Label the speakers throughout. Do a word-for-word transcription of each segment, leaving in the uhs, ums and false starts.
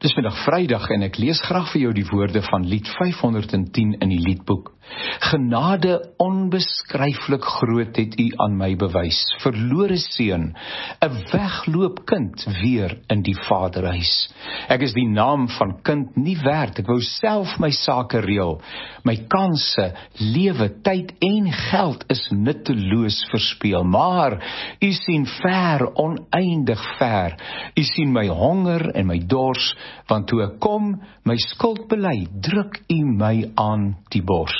Speaker 1: Dis middag Vrydag en ek lees graag vir jou die woorde van lied vyfhonderdtien in die liedboek. Genade onbeskryflik groot het u aan my bewys, verlore seun, 'n wegloopkind weer in die vaderhuis. Ek is die naam van kind nie werd, ek wou self my sake reël. My kanse, lewe, tyd en geld is nutteloos verspeel, maar u sien ver, oneindig ver. U sien my honger en my dors, want toe ek kom, my skuld bely, druk u my aan die bors.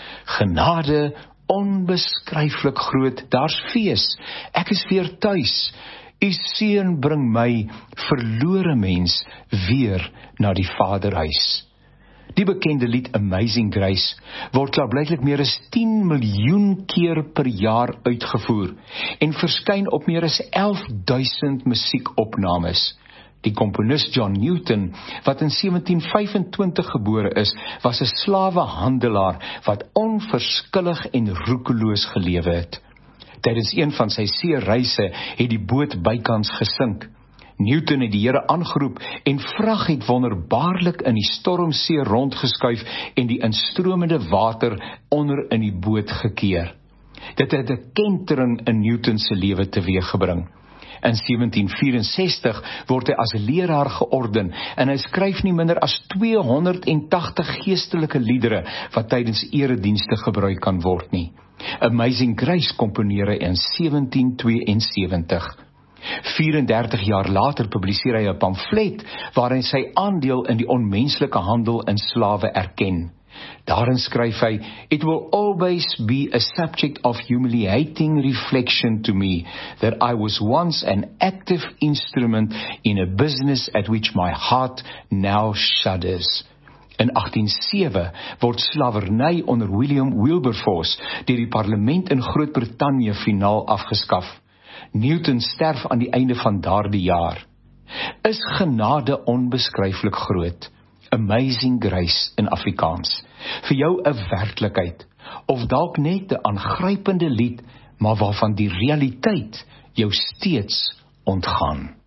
Speaker 1: Genade onbeskryflik groot, daar's fees, ek is weer tuis. U seun bring my, verlore mens, weer na die vaderhuis. Die bekende lied Amazing Grace word klaarblyklik meer as tien miljoen keer per jaar uitgevoer en verskyn op meer as elf duisend musiekopnames. Die komponis John Newton, wat in sewentien vyfentwintig gebore is, was 'n slawehandelaar wat onverskillig en roekeloos gelewe het. Tydens een van sy seereise het die boot bykans gesink. Newton het die Here aangeroep en vrag het wonderbaarlik in die stormsee rondgeskuif en die instromende water onder in die boot gekeer. Dit het 'n kentering in Newton se lewe teweeggebring. In sewentien vyf-en-sestig word hy as leraar georden en hy skryf nie minder as tweehonderdtagtig geestelike liedere wat tydens eredienste gebruik kan word nie. Amazing Grace komponeer hy in sewentien tweeënsewentig. vierendertig jaar later publiseer hy 'n pamflet waarin sy aandeel in die onmenslike handel in slawe erken. Daarin skryf hy, "It will always be a subject of humiliating reflection to me that I was once an active instrument in a business at which my heart now shudders." In agtien sewe word slawerny onder William Wilberforce deur die parlement in Groot-Brittanje finaal afgeskaf. Newton sterf aan die einde van daardie jaar. Is genade onbeskryflik groot? Amazing Grace in Afrikaans. Vir jou 'n werklikheid, of dalk net 'n aangrypende lied, maar waarvan die realiteit jou steeds ontgaan.